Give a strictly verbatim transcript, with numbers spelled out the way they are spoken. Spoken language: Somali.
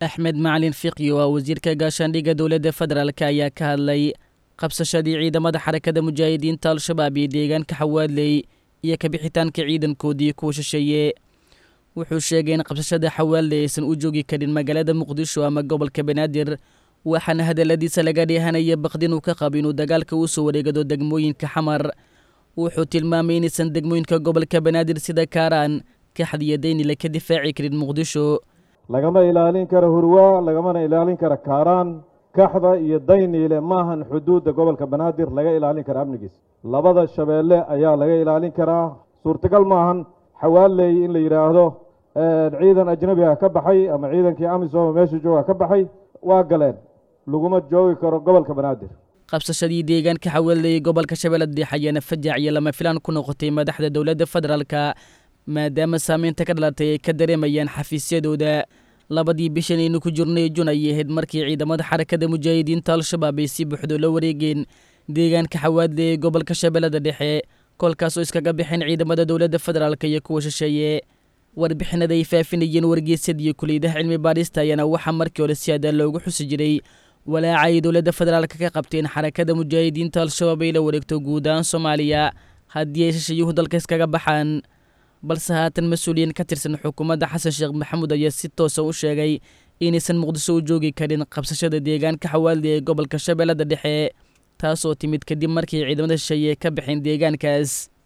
axmed macalin fiqi oo wasiirka gaashaandhigga dowladda federaalk ayaa ka hadlay qabsashadii ciidamada xarakada mujaahidiinta al-shabaab iyo deegaanka xawaadley iyo kabixitaanka ciidankoodii kuwa shisheeye wuxuu sheegay in qabsashada xawaadley aysan u joogi karin magaalada muqdisho ama gobolka banaadir waxaana hadaladiisa laga dheehanaya baqdin uu ka qabo inuu dagaalka u soo wareegado degmooyinka xamar wuxuu tilmaamay inaysan degmooyinka gobolka banaadir sida kaaraan kaxad iyo daynile ka difaaci karin muqdisho lagama ilaalin karo hurwaa lagamana ilaalin karo kaaraan kaxda iyo dayniile maahan xuduudda gobolka banaadir laga ilaalin kara amnigiisa labada shabeelle ayaa laga ilaalin karaa suurtagal maahan xawaaley in la yidhaahdo ciidan ajnabiga ka baxay ama ciidankii amisom meesha jooga ka baxay waa galeen laguma joogi karo gobolka banaadir qabsashadii deegaanka xawaaley gobolka shabeellada dhexe ayaana fajac iyo lama filaan ku noqotay madaxda dowladda federaalka maadaama saameynta ka dhalatay ay ka dareemayaan xafiisyadooda labadii bishan aynu ku jirnay jun ayay ahayd markii ciidamada xarakada mujaahidiinta al-shabaab ay si buuxdo la wareegeen deegaanka xawaadley ee gobolka shabeellada dhexe kolkaasoo iskaga bixeen ciidamada dowladda federaalk iyo kuwa shisheeye warbixinada ay faafinayeen wargeysyada iyo kuliyadaha cilmi baadhista ayaana waxaa markii hore si adaa loogu xusi jiray walaaca ay dowladda federaalk ka qabteen xarakada mujaahidiinta al-shabaab ay la wareegto guud ahaan soomaaliya haddii ay shisheeyuhu dalka iskaga baxaan balse haatan mas-uuliyiin ka tirsan xukuumadda xasan sheekh maxamuud ayaa si toosa u sheegay inaysan muqdisho u joogi karin qabsashada deegaanka xawaaldi ee gobolka shabeellada dhexe taasoo timid kadib markii ciidamada shisheeye ka baxeen deegaankaas